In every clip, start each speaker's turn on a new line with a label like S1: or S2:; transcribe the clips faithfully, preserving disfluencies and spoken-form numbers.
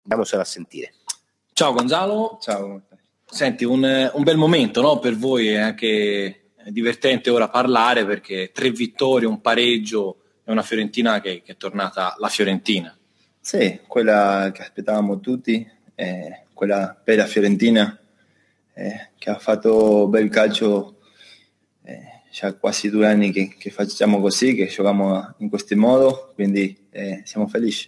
S1: Andiamocela a sentire.
S2: Ciao Gonzalo.
S3: Ciao.
S2: Senti, un, un bel momento, no? Per voi è anche divertente ora parlare, perché tre vittorie, un pareggio e una Fiorentina che, che è tornata la Fiorentina.
S3: Sì, quella che aspettavamo tutti, eh, quella per la Fiorentina eh, che ha fatto bel calcio, eh, già quasi due anni che, che facciamo così, che giochiamo in questo modo, quindi eh, siamo felici.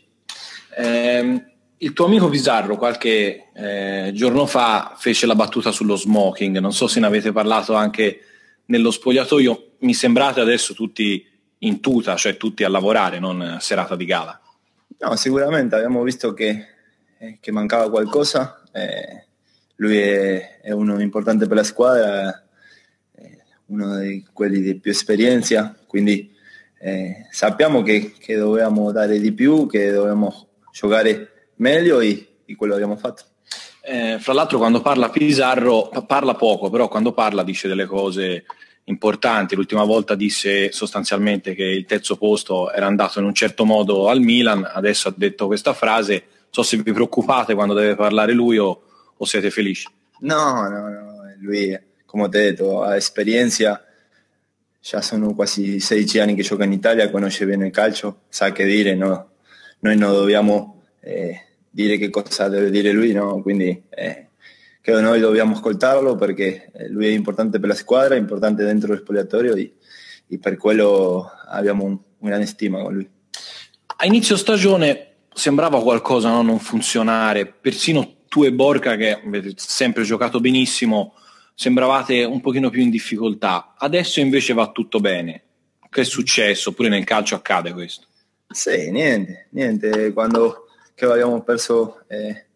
S2: Eh, il tuo amico Pizarro qualche eh, giorno fa fece la battuta sullo smoking, non so se ne avete parlato anche nello spogliatoio. Mi sembrate adesso tutti in tuta, cioè tutti a lavorare, non serata di gala.
S3: No, sicuramente abbiamo visto che, eh, che mancava qualcosa, eh, lui è, è uno importante per la squadra, eh, uno di quelli di più esperienza, quindi eh, sappiamo che, che dovevamo dare di più, che dovevamo giocare meglio e, e quello abbiamo fatto.
S2: Eh, fra l'altro quando parla Pizarro parla poco, però quando parla dice delle cose importanti. L'ultima volta disse sostanzialmente che il terzo posto era andato in un certo modo al Milan, adesso ha detto questa frase. Non so se vi preoccupate quando deve parlare lui o, o siete felici.
S3: No, no, no, lui, come ti ho detto, ha esperienza, già sono quasi sedici anni che gioca in Italia, conosce bene il calcio, sa che dire, no? Noi non dobbiamo eh, dire che cosa deve dire lui, no? Quindi eh, credo noi dobbiamo ascoltarlo perché lui è importante per la squadra, è importante dentro lo spogliatoio e, e per quello abbiamo un, una grande stima con lui.
S2: A inizio stagione sembrava qualcosa no, non funzionare, persino tu e Borca, che avete sempre giocato benissimo, sembravate un pochino più in difficoltà. Adesso invece va tutto bene. Che è successo? Pure nel calcio accade questo.
S3: Sì, niente, niente. Quando che abbiamo perso eh,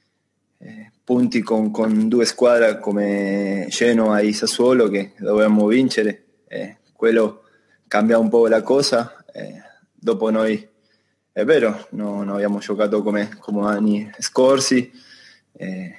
S3: eh, punti con, con due squadre come Genoa e Sassuolo che dovevamo vincere, eh, quello cambia un po' la cosa. Eh, dopo noi, è vero, no, non abbiamo giocato come, come anni scorsi, eh,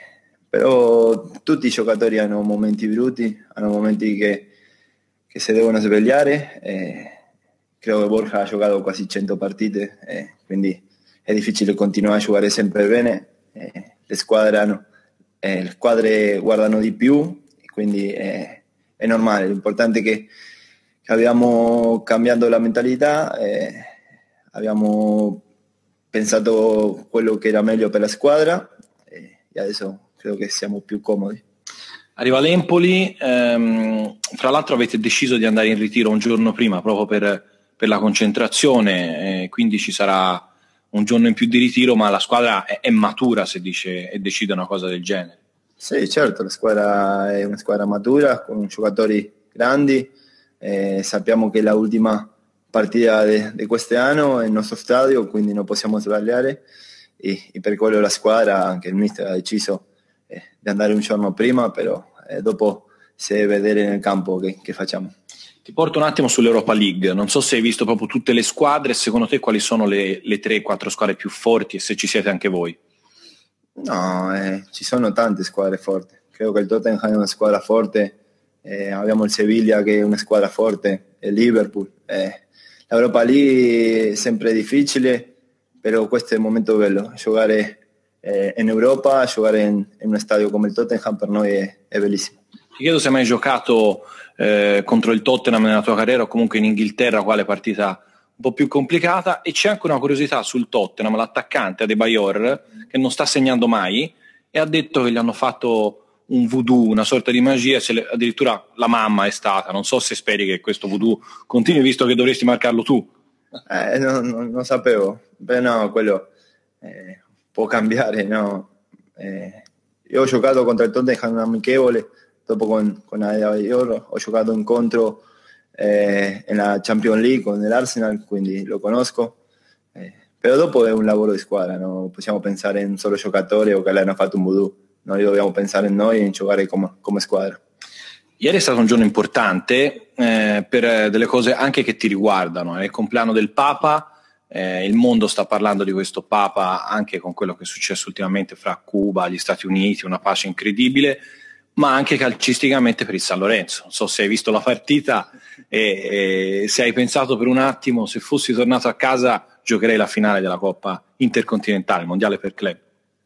S3: però tutti i giocatori hanno momenti brutti, hanno momenti che, che si devono svegliare. Eh, credo che Borja ha giocato quasi cento partite, eh, quindi è difficile continuare a giocare sempre bene. Eh, le, squadre hanno, eh, le squadre guardano di più, quindi eh, è normale. L'importante è che, che abbiamo cambiato la mentalità, eh, abbiamo pensato quello che era meglio per la squadra eh, e adesso credo che siamo più comodi.
S2: Arriva l'Empoli, ehm, fra l'altro avete deciso di andare in ritiro un giorno prima proprio per, per la concentrazione, eh, quindi ci sarà un giorno in più di ritiro, ma la squadra è, è matura se dice e decide una cosa del genere.
S3: Sì, certo, la squadra è una squadra matura con giocatori grandi, eh, sappiamo che è l'ultima partita di quest'anno è il nostro stadio, quindi non possiamo sbagliare e, e per quello la squadra, anche il mister ha deciso eh, di andare un giorno prima, però eh, dopo si deve vedere nel campo che, che facciamo.
S2: Ti porto un attimo sull'Europa League, non so se hai visto proprio tutte le squadre, secondo te quali sono le, le tre quattro squadre più forti e se ci siete anche voi?
S3: No, eh, ci sono tante squadre forti, credo che il Tottenham è una squadra forte, eh, abbiamo il Sevilla che è una squadra forte, il Liverpool. Eh, L'Europa League è sempre difficile, però questo è il momento bello, giocare eh, in Europa, giocare in, in uno stadio come il Tottenham per noi è, è bellissimo.
S2: Ti chiedo se hai mai giocato eh, contro il Tottenham nella tua carriera o comunque in Inghilterra, quale partita un po' più complicata. E c'è anche una curiosità sul Tottenham, l'attaccante Adebayor che non sta segnando mai e ha detto che gli hanno fatto un voodoo, una sorta di magia, se le, addirittura la mamma è stata, non so se speri che questo voodoo continui visto che dovresti marcarlo tu.
S3: Eh, non, non, non sapevo, beh no, quello eh, può cambiare, no? Eh, io ho giocato contro il Tottenham un amichevole, dopo con, con Adebayor ho giocato incontro eh, nella Champions League con l'Arsenal, quindi lo conosco, eh, però dopo è un lavoro di squadra, non possiamo pensare in un solo giocatore o che l'hanno fatto un voodoo, noi dobbiamo pensare in noi e in giocare come, come squadra.
S2: Ieri è stato un giorno importante eh, per delle cose anche che ti riguardano, è il compleanno del Papa, eh, il mondo sta parlando di questo Papa anche con quello che è successo ultimamente fra Cuba e gli Stati Uniti, una pace incredibile, ma anche calcisticamente per il San Lorenzo. Non so se hai visto la partita e, e se hai pensato per un attimo, se fossi tornato a casa giocherei la finale della Coppa Intercontinentale, mondiale per club.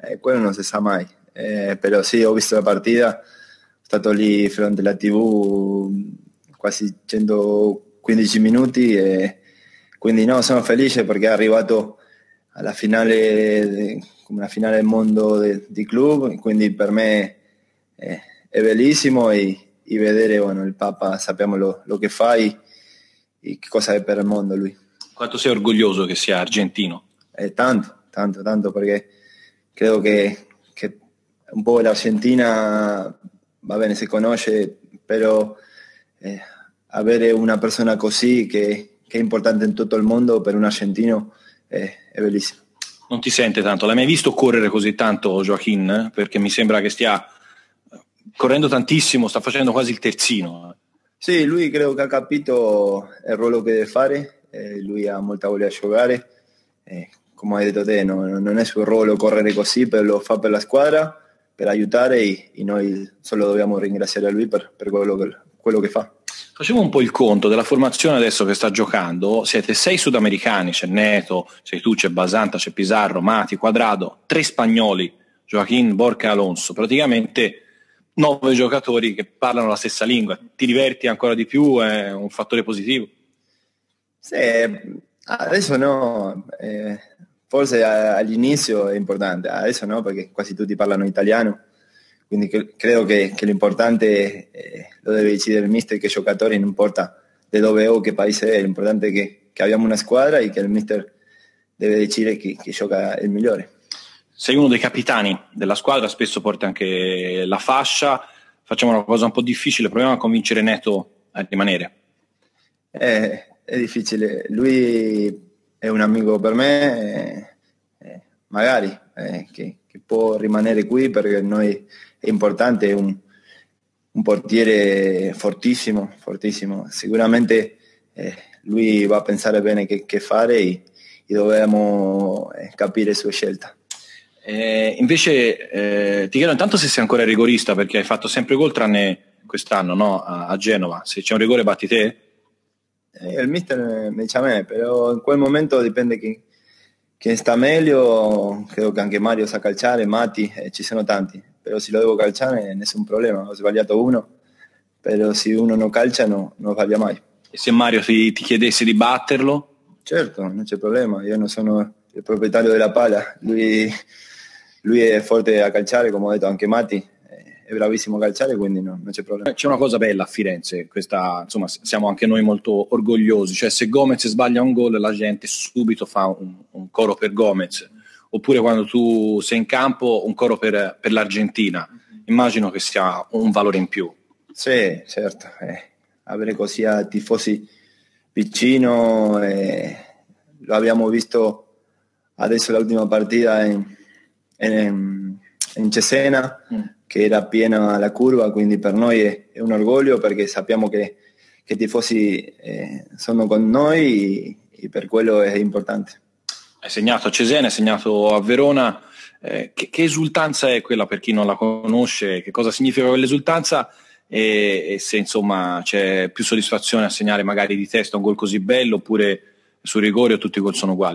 S3: Eh, quello non si sa mai, eh, però sì, ho visto la partita, sono stato lì fronte alla tivù quasi centoquindici minuti e quindi no, sono felice perché è arrivato alla finale, come una finale del mondo de, di club, quindi per me eh, è bellissimo e, e vedere bueno, il Papa, sappiamo lo, lo che fa e, e che cosa è per il mondo lui.
S2: Quanto sei orgoglioso che sia argentino?
S3: Eh, tanto, tanto, tanto perché credo che, che un po' l'Argentina va bene, si conosce, però eh, avere una persona così che, che è importante in tutto il mondo per un argentino eh, è bellissimo.
S2: Non ti sente tanto? L'hai mai visto correre così tanto Joaquin? Perché mi sembra che stia correndo tantissimo, sta facendo quasi il terzino.
S3: Sì, lui credo che ha capito il ruolo che deve fare, eh, lui ha molta voglia di giocare, eh, come hai detto te, no, non è suo ruolo correre così, però lo fa per la squadra, per aiutare e, e noi solo dobbiamo ringraziare a lui per, per quello, che, quello che fa.
S2: Facevo un po' il conto della formazione adesso che sta giocando, siete sei sudamericani, c'è Neto, sei tu, c'è Basanta, c'è Pizarro, Mati, Quadrado, tre spagnoli, Joaquin, Borca e Alonso, praticamente nove giocatori che parlano la stessa lingua. Ti diverti ancora di più? È un fattore positivo?
S3: Sì, adesso no, eh, forse all'inizio è importante, adesso no perché quasi tutti parlano italiano, quindi cre- credo che, che l'importante eh, lo deve decidere il mister, che i giocatori non importa da dove o che paese è, l'importante è che, che abbiamo una squadra e che il mister deve decidere chi, chi gioca il migliore.
S2: Sei uno dei capitani della squadra, spesso porti anche la fascia, facciamo una cosa un po' difficile, proviamo a convincere Neto a rimanere.
S3: Eh, è difficile, lui è un amico per me, eh, magari eh, che, che può rimanere qui perché noi è importante, è un, un portiere fortissimo, fortissimo. Sicuramente eh, lui va a pensare bene che, che fare e, e dobbiamo eh, capire le sue scelte.
S2: Eh, invece eh, ti chiedo intanto se sei ancora rigorista, perché hai fatto sempre gol tranne quest'anno, no? a, a Genova. Se c'è un rigore batti te?
S3: Eh, il mister mi dice a me, però in quel momento dipende chi, chi sta meglio, credo che anche Mario sa calciare, Matti, eh, ci sono tanti, però se lo devo calciare nessun problema, ho sbagliato uno, però se uno non calcia no, non sbaglia mai.
S2: E se Mario ti, ti chiedesse di batterlo?
S3: Certo, non c'è problema, io non sono il proprietario della palla, lui, lui è forte a calciare, come ho detto anche Matti, è bravissimo a calciare, quindi no, non c'è problema.
S2: C'è una cosa bella a Firenze, questa, insomma, siamo anche noi molto orgogliosi, cioè se Gomez sbaglia un gol la gente subito fa un, un coro per Gomez, oppure quando tu sei in campo un coro per, per l'Argentina, immagino che sia un valore in più.
S3: Sì, certo, eh, avere così a tifosi vicino, eh, lo abbiamo visto adesso l'ultima partita in, in, in Cesena, mm. che era piena la curva, quindi per noi è, è un orgoglio perché sappiamo che, che i tifosi eh, sono con noi e, e per quello è importante.
S2: Hai segnato a Cesena, hai segnato a Verona, eh, che, che esultanza è quella per chi non la conosce, che cosa significa quell'esultanza e, e se insomma c'è più soddisfazione a segnare magari di testa un gol così bello oppure su rigore o tutti i gol sono uguali?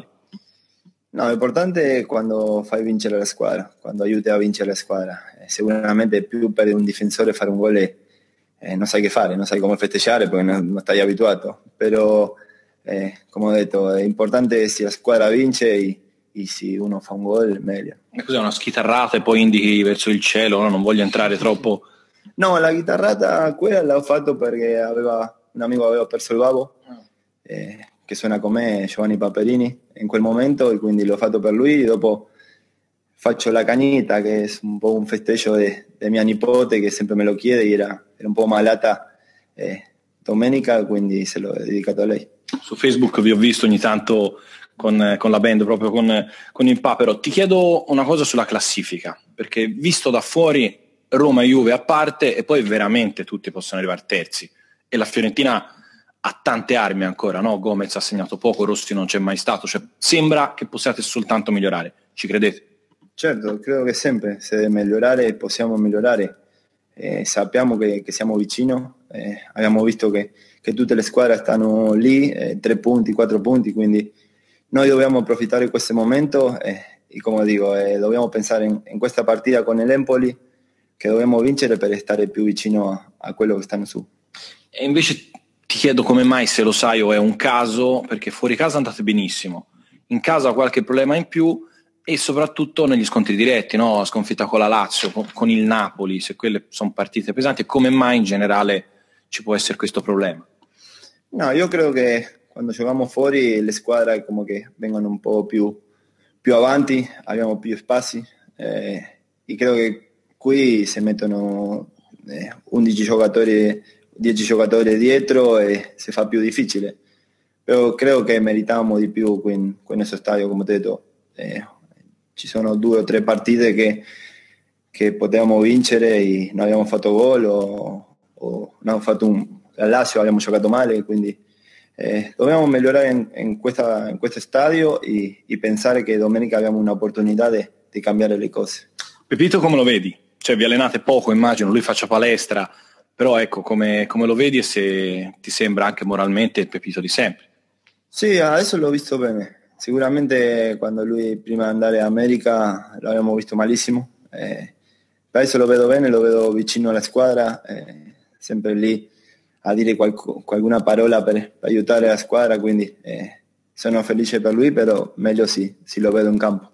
S3: No, l'importante è quando fai vincere la squadra, quando aiuti a vincere la squadra. Eh, sicuramente più per un difensore fare un gol eh, non sai che fare, non sai come festeggiare perché non, non stai abituato, però eh, come ho detto è importante se la squadra vince e, e se uno fa un gol meglio.
S2: E cos'è, una schitarrata e poi indichi verso il cielo? No? Non voglio entrare troppo.
S3: No, la chitarrata quella l'ho fatto perché aveva, un amico aveva perso il babbo, eh, che suona con me, Giovanni Paperini, in quel momento, e quindi l'ho fatto per lui. Dopo faccio la cagnita, che è un po' un festeggio di mia nipote, che sempre me lo chiede, e era, era un po' malata eh, domenica, quindi se l'ho dedicato a lei.
S2: Su Facebook vi ho visto ogni tanto con, con la band, proprio con, con il Papero. Ti chiedo una cosa sulla classifica, perché visto da fuori Roma e Juve a parte e poi veramente tutti possono arrivare terzi e la Fiorentina ha tante armi ancora, no? Gomez ha segnato poco, Rossi non c'è mai stato, cioè sembra che possiate soltanto migliorare, ci credete?
S3: Certo, credo che sempre se deve migliorare possiamo migliorare, eh, sappiamo che, che siamo vicini, eh, abbiamo visto che, che tutte le squadre stanno lì, eh, tre punti, quattro punti, quindi noi dobbiamo approfittare di questo momento eh, y como dico, eh, dobbiamo pensare in, in questa partita con l'Empoli che dobbiamo vincere per stare più vicino a, a quello che stanno su.
S2: E invece ti chiedo come mai, se lo sai o è un caso, perché fuori casa andate benissimo, in casa qualche problema in più e soprattutto negli scontri diretti, no? Sconfitta con la Lazio, con, con il Napoli, se quelle sono partite pesanti, come mai in generale ci può essere questo problema?
S3: No, io credo che quando giochiamo fuori le squadre come che vengono un po' più, più avanti, abbiamo più spazi eh, e credo che qui si mettono eh, undici giocatori, dieci giocatori dietro e si fa più difficile. Però credo che meritavamo di più qui in, qui in questo stadio, come ti ho detto. Eh, ci sono due o tre partite che, che potevamo vincere e non abbiamo fatto gol o, o non abbiamo fatto un... La Lazio abbiamo giocato male, quindi eh, dobbiamo migliorare in, in, questa, in questo stadio e, e pensare che domenica abbiamo un'opportunità di cambiare le cose.
S2: Pepito, come lo vedi? Cioè, vi allenate poco, immagino, lui faccia palestra, però ecco, come, come lo vedi e se ti sembra anche moralmente il Pepito di sempre?
S3: Sì, adesso l'ho visto bene. Sicuramente quando lui prima di andare a America l'abbiamo visto malissimo. Eh, adesso lo vedo bene, lo vedo vicino alla squadra, eh, sempre lì a dire qualc- qualcuna parola per, per aiutare la squadra, quindi eh, sono felice per lui, però meglio sì, sì lo vedo in campo.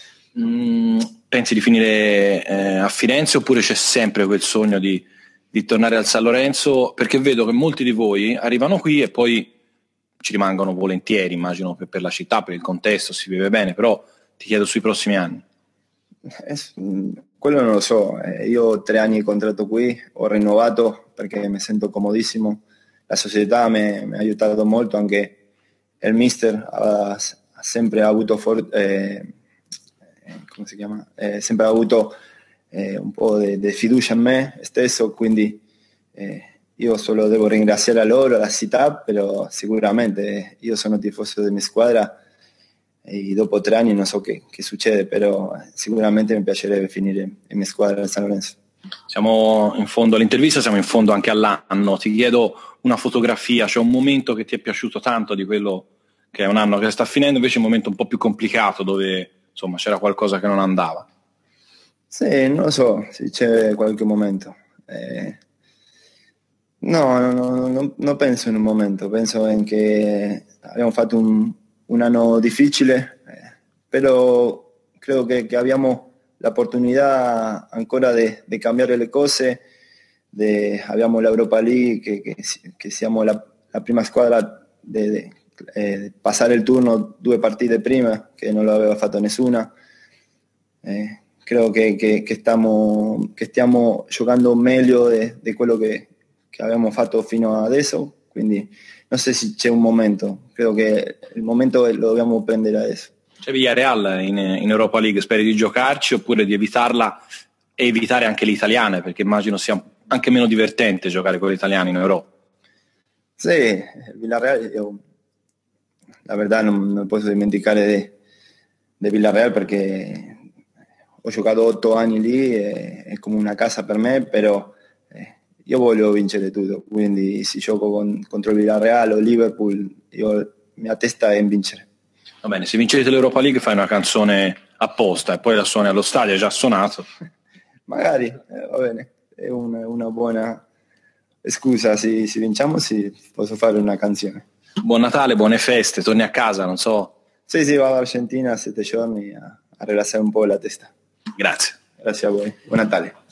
S2: Mm, pensi di finire eh, a Firenze oppure c'è sempre quel sogno di, di tornare al San Lorenzo? Perché vedo che molti di voi arrivano qui e poi ci rimangono volentieri, immagino, per, per la città, per il contesto, si vive bene, però ti chiedo sui prossimi anni.
S3: Eh, quello non lo so, eh, io ho tre anni di contratto qui, ho rinnovato perché mi sento comodissimo, la società mi, mi ha aiutato molto, anche il mister ha, ha sempre avuto for, eh, come si chiama? Eh, sempre avuto eh, un po' di fiducia in me stesso, quindi eh, io solo devo ringraziare a loro, alla città, però sicuramente io sono tifoso della mia squadra e dopo tre anni non so che, che succede, però sicuramente mi piacerebbe finire in mia squadra al San Lorenzo.
S2: Siamo in fondo all'intervista, siamo in fondo anche all'anno. Ti chiedo una fotografia, c'è un momento che ti è piaciuto tanto di quello che è un anno che sta finendo, invece un momento un po' più complicato dove insomma c'era qualcosa che non andava.
S3: Sì, non lo so se c'è qualche momento. Eh, no, no, no, no, non penso in un momento, penso in che abbiamo fatto un, un anno difficile, eh, però credo che, che abbiamo l'opportunità ancora di cambiare le cose. De, abbiamo l'Europa League, che, che, che siamo la, la prima squadra di eh, passare il turno due partite prima, che non lo aveva fatto nessuna. Eh, credo che, che, che, stiamo, che stiamo giocando meglio di quello che, che abbiamo fatto fino adesso, quindi non so se c'è un momento, credo che il momento lo dobbiamo prendere adesso.
S2: C'è Villarreal in, in Europa League, speri di giocarci oppure di evitarla e evitare anche le italiane, perché immagino sia anche meno divertente giocare con gli italiani in Europa?
S3: Sì, il Villarreal, io la verità non, non posso dimenticare di Villarreal perché ho giocato otto anni lì, è, è come una casa per me, però eh, io voglio vincere tutto, quindi se gioco con, contro il Villarreal o Liverpool, io, la mia testa è in vincere.
S2: Va bene, se vincete l'Europa League fai una canzone apposta e poi la suoni allo stadio, è già suonato.
S3: Magari, eh, va bene, è una, una buona scusa, se, se vinciamo sì, posso fare una canzone.
S2: Buon Natale, buone feste, torni a casa, non so.
S3: Sì, sì, vado all'Argentina sette giorni a, a rilassare un po' la testa.
S2: Grazie.
S3: Grazie a voi, buon Natale.